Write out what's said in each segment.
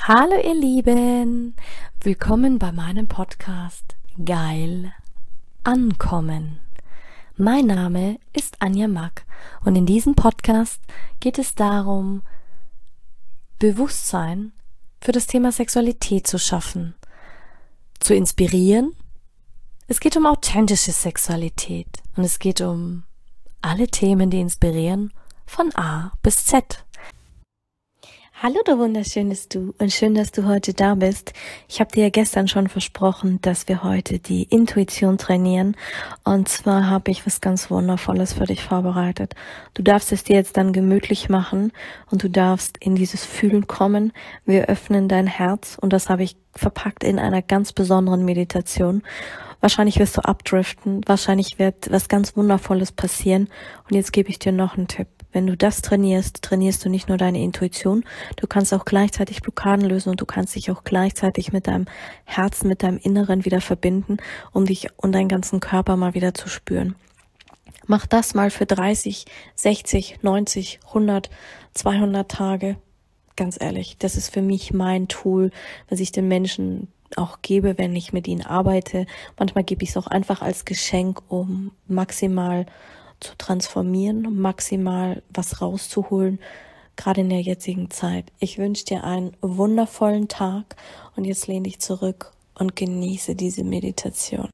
Hallo ihr Lieben, willkommen bei meinem Podcast Geil Ankommen. Mein Name ist Anja Mack und in diesem Podcast geht es darum, Bewusstsein für das Thema Sexualität zu schaffen, zu inspirieren. Es geht um authentische Sexualität und es geht um alle Themen, die inspirieren, von A bis Z. Hallo du wunderschönes Du und schön, dass du heute da bist. Ich habe dir ja gestern schon versprochen, dass wir heute die Intuition trainieren und zwar habe ich was ganz Wundervolles für dich vorbereitet. Du darfst es dir jetzt dann gemütlich machen und du darfst in dieses Fühlen kommen. Wir öffnen dein Herz und das habe ich verpackt in einer ganz besonderen Meditation. Wahrscheinlich wirst du abdriften, wahrscheinlich wird was ganz Wundervolles passieren und jetzt gebe ich dir noch einen Tipp. Wenn du das trainierst, trainierst du nicht nur deine Intuition, du kannst auch gleichzeitig Blockaden lösen und du kannst dich auch gleichzeitig mit deinem Herzen, mit deinem Inneren wieder verbinden, um dich und deinen ganzen Körper mal wieder zu spüren. Mach das mal für 30, 60, 90, 100, 200 Tage. Ganz ehrlich, das ist für mich mein Tool, was ich den Menschen auch gebe, wenn ich mit ihnen arbeite. Manchmal gebe ich es auch einfach als Geschenk, um maximal zu transformieren, um maximal was rauszuholen, gerade in der jetzigen Zeit. Ich wünsche dir einen wundervollen Tag und jetzt lehn dich zurück und genieße diese Meditation.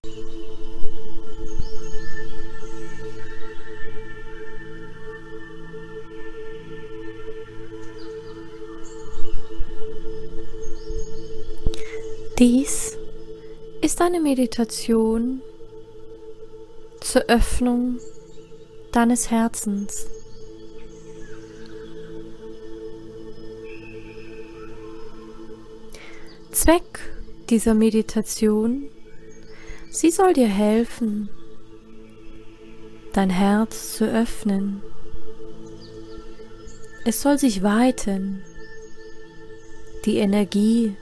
Dies ist eine Meditation zur Öffnung deines Herzens. Zweck dieser Meditation, sie soll dir helfen, dein Herz zu öffnen. Es soll sich weiten, die Energie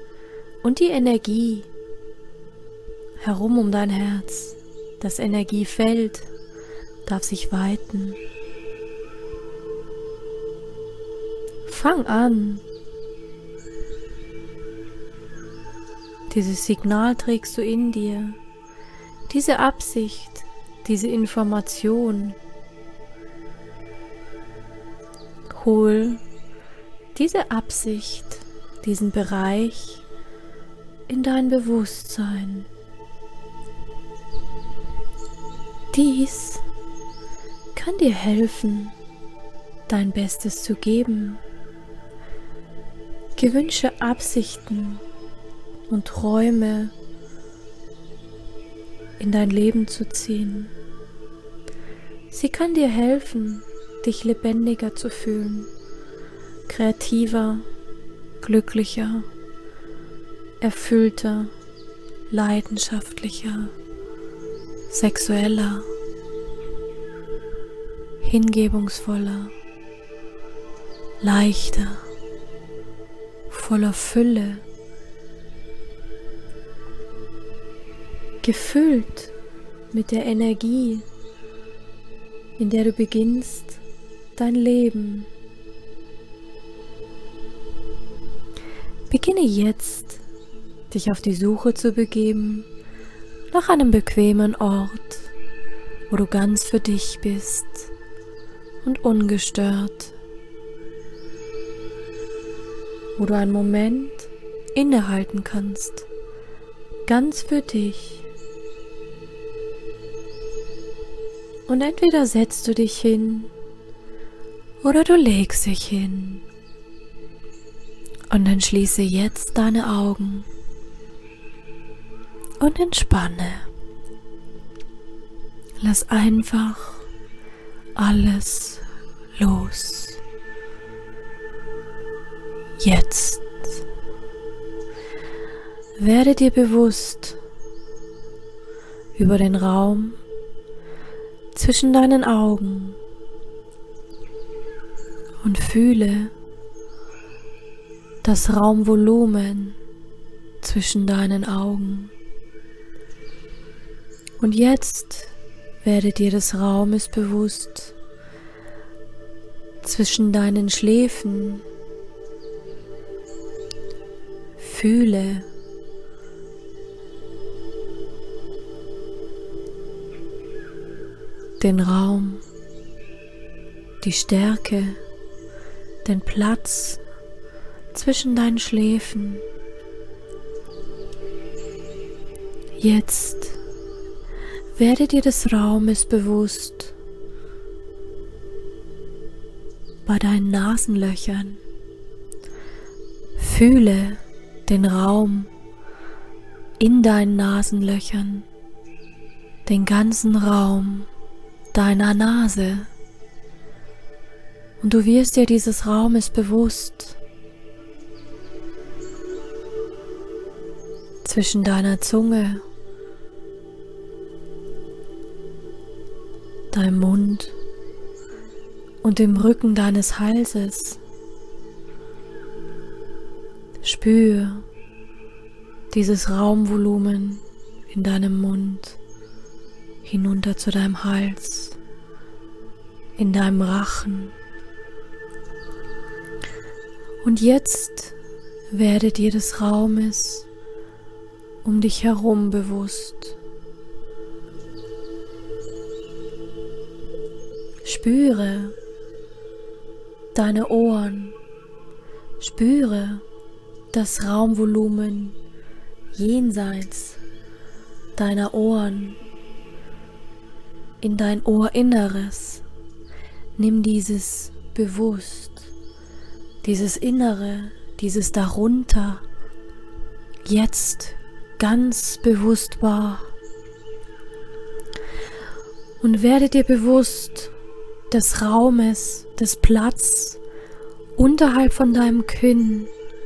herum um dein Herz, das Energiefeld darf sich weiten. Fang an. Dieses Signal trägst du in dir. Diese Absicht, diese Information. Hol diese Absicht, diesen Bereich in dein Bewusstsein. Dies kann dir helfen, dein Bestes zu geben, gewünschte Absichten und Träume in dein Leben zu ziehen. Sie kann dir helfen, dich lebendiger zu fühlen, kreativer, glücklicher, erfüllter, leidenschaftlicher, sexueller, hingebungsvoller, leichter, voller Fülle, gefüllt mit der Energie, in der du beginnst dein Leben. Beginne jetzt, dich auf die Suche zu begeben nach einem bequemen Ort, wo du ganz für dich bist und ungestört, wo du einen Moment innehalten kannst, ganz für dich. Und entweder setzt du dich hin oder du legst dich hin. Und dann schließe jetzt deine Augen und entspanne. Lass einfach alles los. Jetzt. Werde dir bewusst über den Raum zwischen deinen Augen und fühle das Raumvolumen zwischen deinen Augen. Und jetzt werde dir des Raumes bewusst zwischen deinen Schläfen Fühle den Raum, die Stärke, den Platz zwischen deinen Schläfen. Jetzt werde dir des Raumes bewusst bei deinen Nasenlöchern. Fühle den Raum in deinen Nasenlöchern, den ganzen Raum deiner Nase. Und du wirst dir dieses Raumes bewusst. Zwischen deiner Zunge, deinem Mund und dem Rücken deines Halses. Spür dieses Raumvolumen in deinem Mund hinunter zu deinem Hals, in deinem Rachen. Und jetzt werde dir des Raumes um dich herum bewusst. Spüre deine Ohren, spüre das Raumvolumen jenseits deiner Ohren, in dein Ohrinneres. Nimm dieses bewusst, dieses Innere, dieses darunter, jetzt ganz bewusst wahr. Und werde dir bewusst des Raumes, des Platz unterhalb von deinem Kinn.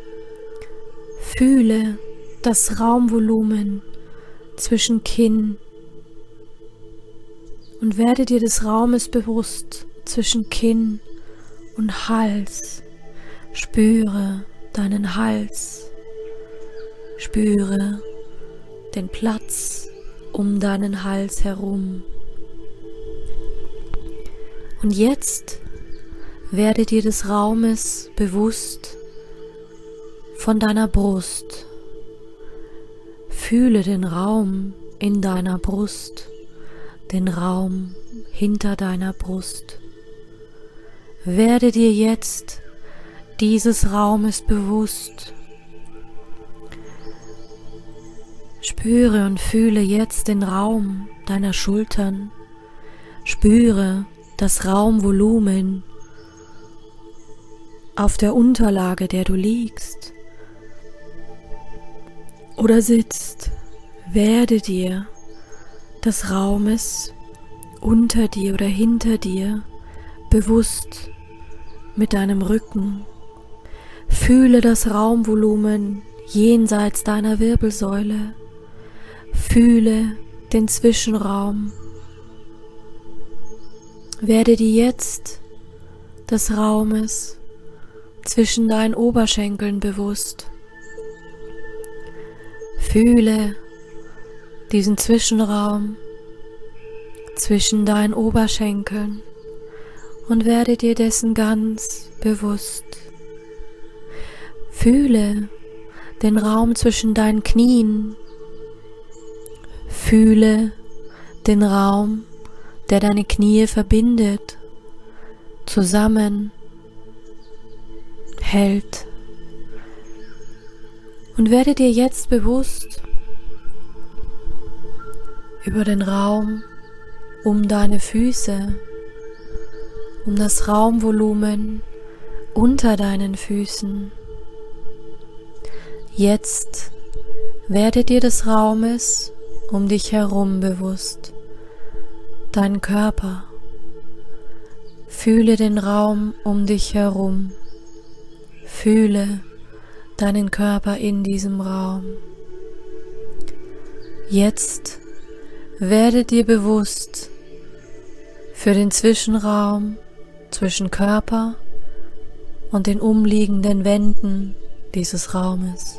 Fühle das Raumvolumen zwischen Kinn und werde dir des Raumes bewusst zwischen Kinn und Hals. Spüre deinen Hals, spüre den Platz um deinen Hals herum. Und jetzt werde dir des Raumes bewusst von deiner Brust. Fühle den Raum in deiner Brust, den Raum hinter deiner Brust. Werde dir jetzt dieses Raumes bewusst. Spüre und fühle jetzt den Raum deiner Schultern. Spüre das Raumvolumen auf der Unterlage, der du liegst oder sitzt. Werde dir des Raumes unter dir oder hinter dir bewusst mit deinem Rücken. Fühle das Raumvolumen jenseits deiner Wirbelsäule. Fühle den Zwischenraum. Werde dir jetzt des Raumes zwischen deinen Oberschenkeln bewusst. Fühle diesen Zwischenraum zwischen deinen Oberschenkeln und werde dir dessen ganz bewusst. Fühle den Raum zwischen deinen Knien. Fühle den Raum, der deine Knie verbindet, zusammen hält. Und werde dir jetzt bewusst über den Raum um deine Füße, um das Raumvolumen unter deinen Füßen. Jetzt werde dir des Raumes um dich herum bewusst, deinen Körper. Fühle den Raum um dich herum. Fühle deinen Körper in diesem Raum. Jetzt werde dir bewusst für den Zwischenraum zwischen Körper und den umliegenden Wänden dieses Raumes.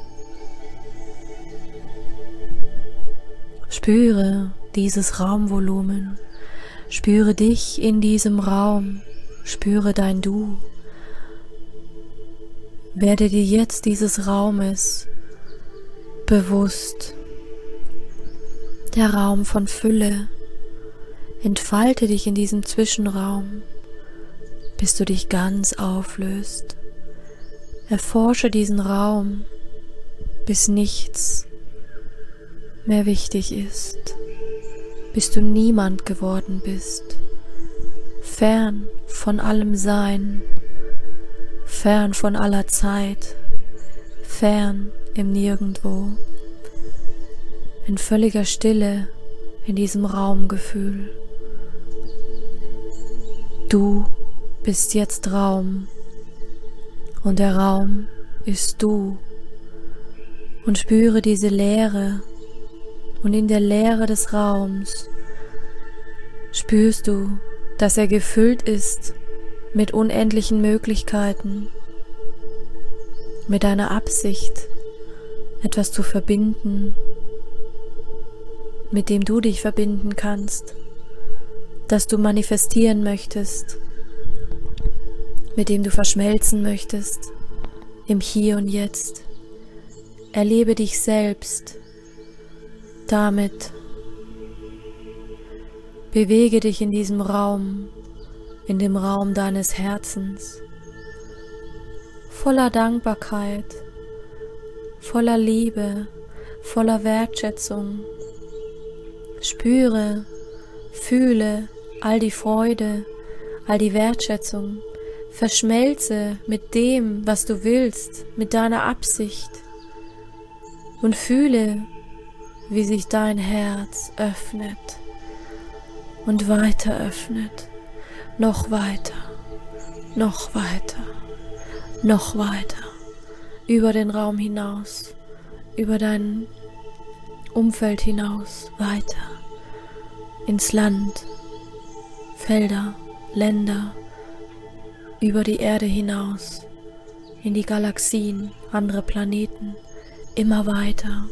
Spüre dieses Raumvolumen, spüre dich in diesem Raum, spüre dein Du. Werde dir jetzt dieses Raumes bewusst. Der Raum von Fülle. Entfalte dich in diesem Zwischenraum, bis du dich ganz auflöst. Erforsche diesen Raum, bis nichts mehr wichtig ist, bis du niemand geworden bist, fern von allem Sein, fern von aller Zeit, fern im Nirgendwo, in völliger Stille in diesem Raumgefühl. Du bist jetzt Raum und der Raum ist du. Und spüre diese Leere, und in der Leere des Raums spürst du, dass er gefüllt ist mit unendlichen Möglichkeiten, mit deiner Absicht, etwas zu verbinden, mit dem du dich verbinden kannst, das du manifestieren möchtest, mit dem du verschmelzen möchtest, im Hier und Jetzt. Erlebe dich selbst damit. Bewege dich in diesem Raum, in dem Raum deines Herzens, voller Dankbarkeit, voller Liebe, voller Wertschätzung. Spüre, fühle all die Freude, all die Wertschätzung. Verschmelze mit dem, was du willst, mit deiner Absicht. Und fühle, wie sich dein Herz öffnet und weiter öffnet, noch weiter, noch weiter, noch weiter, über den Raum hinaus, über dein Umfeld hinaus, weiter, ins Land, Felder, Länder, über die Erde hinaus, in die Galaxien, andere Planeten, immer weiter.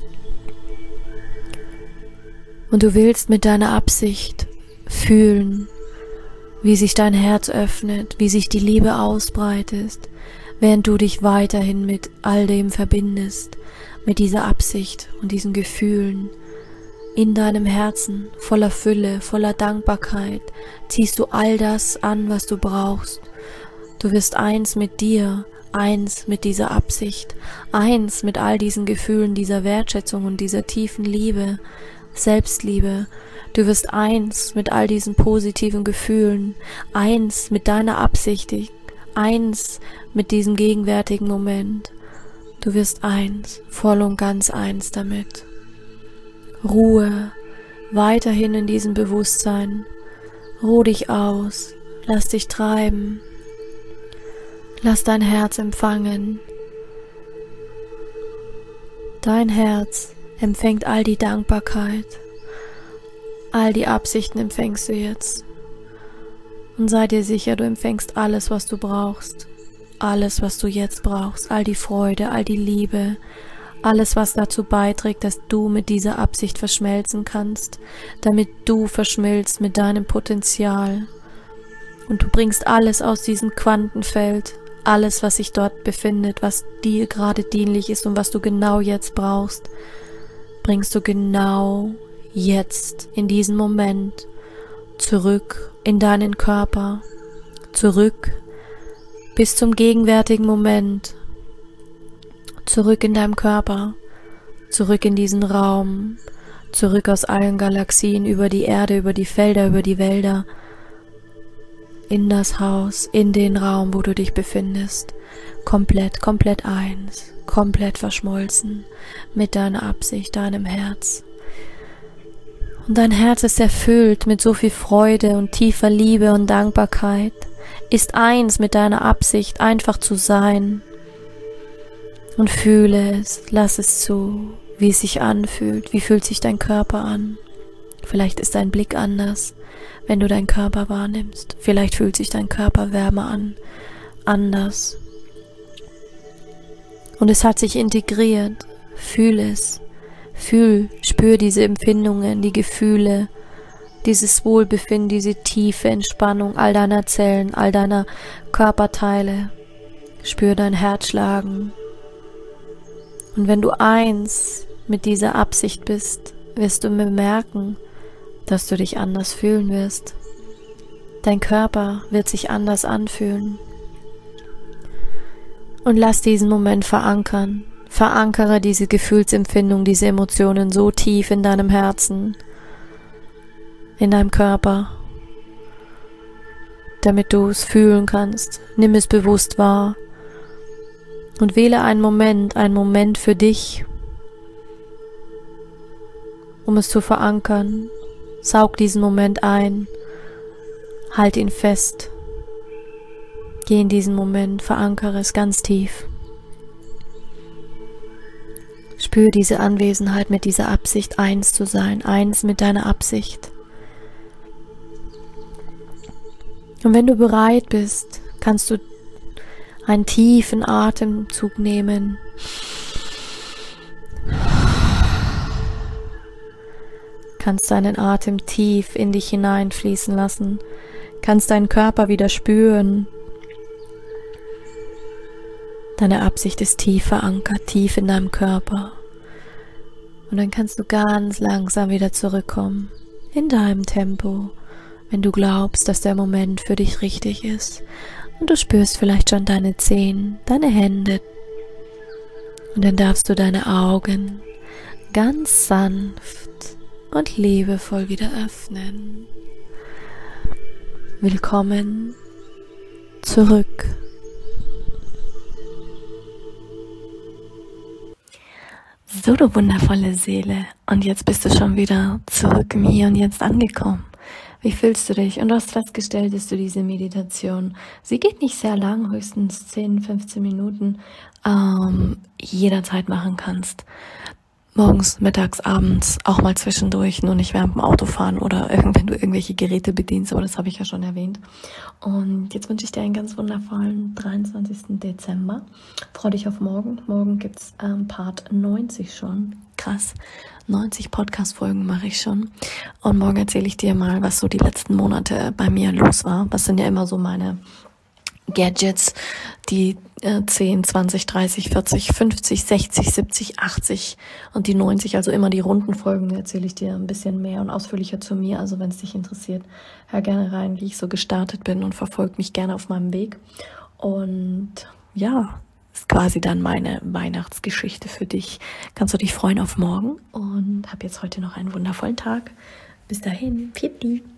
Und du willst mit deiner Absicht fühlen, wie sich dein Herz öffnet, wie sich die Liebe ausbreitet, während du dich weiterhin mit all dem verbindest, mit dieser Absicht und diesen Gefühlen. In deinem Herzen, voller Fülle, voller Dankbarkeit, ziehst du all das an, was du brauchst. Du wirst eins mit dir, eins mit dieser Absicht, eins mit all diesen Gefühlen, dieser Wertschätzung und dieser tiefen Liebe, Selbstliebe. Du wirst eins mit all diesen positiven Gefühlen, eins mit deiner Absicht, eins mit diesem gegenwärtigen Moment. Du wirst eins, voll und ganz eins damit. Ruhe, weiterhin in diesem Bewusstsein. Ruh dich aus, lass dich treiben. Lass dein Herz empfangen. Dein Herz empfängt all die Dankbarkeit. All die Absichten empfängst du jetzt. Und sei dir sicher, du empfängst alles, was du brauchst. Alles, was du jetzt brauchst. All die Freude, all die Liebe. Alles, was dazu beiträgt, dass du mit dieser Absicht verschmelzen kannst. Damit du verschmilzt mit deinem Potenzial. Und du bringst alles aus diesem Quantenfeld. Alles, was sich dort befindet, was dir gerade dienlich ist und was du genau jetzt brauchst, bringst du genau jetzt, in diesem Moment, zurück in deinen Körper, zurück bis zum gegenwärtigen Moment, zurück in deinem Körper, zurück in diesen Raum, zurück aus allen Galaxien, über die Erde, über die Felder, über die Wälder, in das Haus, in den Raum, wo du dich befindest, komplett eins, komplett verschmolzen mit deiner Absicht, deinem Herz. Und dein Herz ist erfüllt mit so viel Freude und tiefer Liebe und Dankbarkeit, ist eins mit deiner Absicht, einfach zu sein. Und fühle es, lass es zu, wie es sich anfühlt, wie fühlt sich dein Körper an. Vielleicht ist dein Blick anders, wenn du deinen Körper wahrnimmst. Vielleicht fühlt sich dein Körper wärmer an, anders. Und es hat sich integriert. Fühl es. Spür diese Empfindungen, die Gefühle, dieses Wohlbefinden, diese tiefe Entspannung all deiner Zellen, all deiner Körperteile. Spür dein Herz schlagen. Und wenn du eins mit dieser Absicht bist, wirst du bemerken, dass du dich anders fühlen wirst. Dein Körper wird sich anders anfühlen. Und lass diesen Moment verankern. Verankere diese Gefühlsempfindung, diese Emotionen so tief in deinem Herzen, in deinem Körper, damit du es fühlen kannst. Nimm es bewusst wahr und wähle einen Moment für dich, um es zu verankern. Saug diesen Moment ein, halt ihn fest, geh in diesen Moment, verankere es ganz tief. Spür diese Anwesenheit mit dieser Absicht, eins zu sein, eins mit deiner Absicht. Und wenn du bereit bist, kannst du einen tiefen Atemzug nehmen. Kannst deinen Atem tief in dich hineinfließen lassen. Kannst deinen Körper wieder spüren. Deine Absicht ist tief verankert, tief in deinem Körper. Und dann kannst du ganz langsam wieder zurückkommen, in deinem Tempo, wenn du glaubst, dass der Moment für dich richtig ist. Und du spürst vielleicht schon deine Zehen, deine Hände. Und dann darfst du deine Augen ganz sanft und liebevoll wieder öffnen. Willkommen zurück. So, du wundervolle Seele. Und jetzt bist du schon wieder zurück im Hier und Jetzt angekommen. Wie fühlst du dich? Und du hast festgestellt, dass du diese Meditation, sie geht nicht sehr lang, höchstens 10, 15 Minuten, jederzeit machen kannst. Morgens, mittags, abends, auch mal zwischendurch, nur nicht während dem Autofahren oder wenn du irgendwelche Geräte bedienst, aber das habe ich ja schon erwähnt. Und jetzt wünsche ich dir einen ganz wundervollen 23. Dezember. Freu dich auf morgen. Morgen gibt's Part 90 schon. Krass, 90 Podcast-Folgen mache ich schon. Und morgen erzähle ich dir mal, was so die letzten Monate bei mir los war. Was sind ja immer so meine Gadgets, die 10, 20, 30, 40, 50, 60, 70, 80 und die 90, also immer die runden Folgen, erzähle ich dir ein bisschen mehr und ausführlicher zu mir. Also wenn es dich interessiert, hör gerne rein, wie ich so gestartet bin und verfolg mich gerne auf meinem Weg. Und ja, ist quasi dann meine Weihnachtsgeschichte für dich. Kannst du dich freuen auf morgen und hab jetzt heute noch einen wundervollen Tag. Bis dahin, Pitti.